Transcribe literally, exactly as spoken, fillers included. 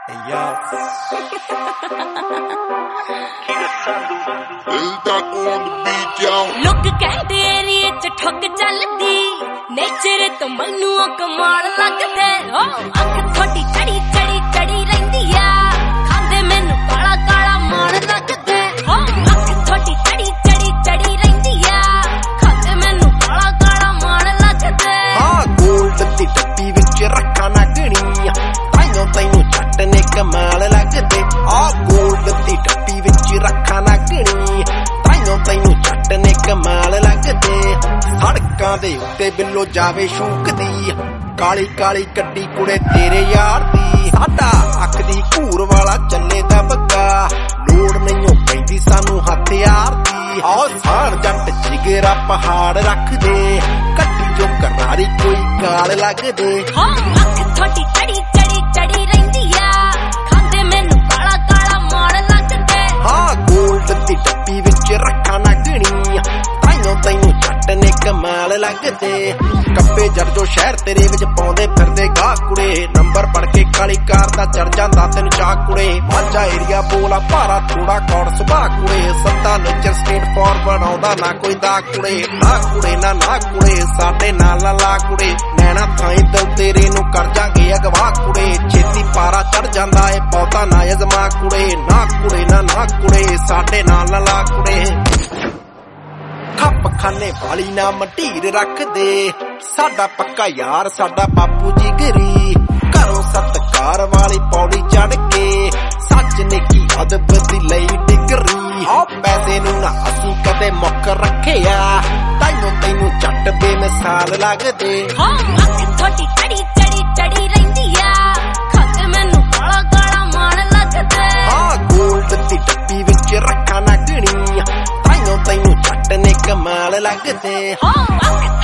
लोग कहते एरिए च ठग चलदी नेचर तो मैनू कमाल लगदे ओ अख थोड़ी चढ़ी चढ़ी चढ़ी रहिंदी आ खांदे मैनू काला काला माण लगदे ओ अख थोड़ी चढ़ी चढ़ी चढ़ी रहिंदी आ खांदे मैनू काला काला माण लगदे हां गोल्ड दी डब्बी विच रखा ना गणी ताइयों तैनू जट ने कमाल लगदे आ गोल्ड दी डब्बी विच रखा ना गणी ताइयों तैनू जट ने कमाल लगदे सड़कां दे उत्ते बिल्लो जावे शूकदी काली काली गड्डी कुड़े तेरे यार दी साडा अख दी घूर वाला चले दा बग्गा लोड़ नहीं पैंदी सानू हथियार दी आओ साण जट जिगरा पहाड़ रख दे कट्टी जो करारी कोई गाल लग दे हां अख थोड़ी चढ़ी चढ़ी चढ़ी रहिंदी आ खांदे मैनू काला काला माण लगदे हां गोल्ड दी डब्बी विच रखा ना गणी ताइयों तैनू जट ने कमाल लगदे कब्बे जड़ जो शहर तेरे विच पाउंदे फिरदे गाह कुड़े नंबर पढ़ के काली कार दा चढ़ जांदा तैनू चाह कुड़े मांझा एरिया बोला भारा थोड़ा कौड़ सुभा कुड़े सत्ता नेचर स्ट्रेट फॉरवर्ड आउंदा ना कोई दा कुड़े ना कुड़े ना ना कुड़े साडे नाल ना ला कुड़े नैना थाई दिल तेरे नू कर जांगे अगवा कुड़े छेती पारा चढ़ जांदा ए पौधा ना अजमा कुड़े ना कुड़े ना ना कुड़े साडे नाल ना ला कुड़े खप खाने वाली ना मटीर रख दे साडा पक्का यार साडा बापू जिगरी घरों सत्कार वाली पौड़ी चढ़ के सच ने की अदब दी लई डिगरी आ पैसे नू ना असी कदे मुक रखे आ ताइयों तैनू जट बेमिसाल लगदे हां अख थोड़ी चढ़ी चढ़ी चढ़ी रहिंदी आ खांदे मैनू काला काला माण लगदे हां गोल्ड दी डब्बी विच रखा ना गणी ताइयों तैनू जट ने कमाल लगदे हां अख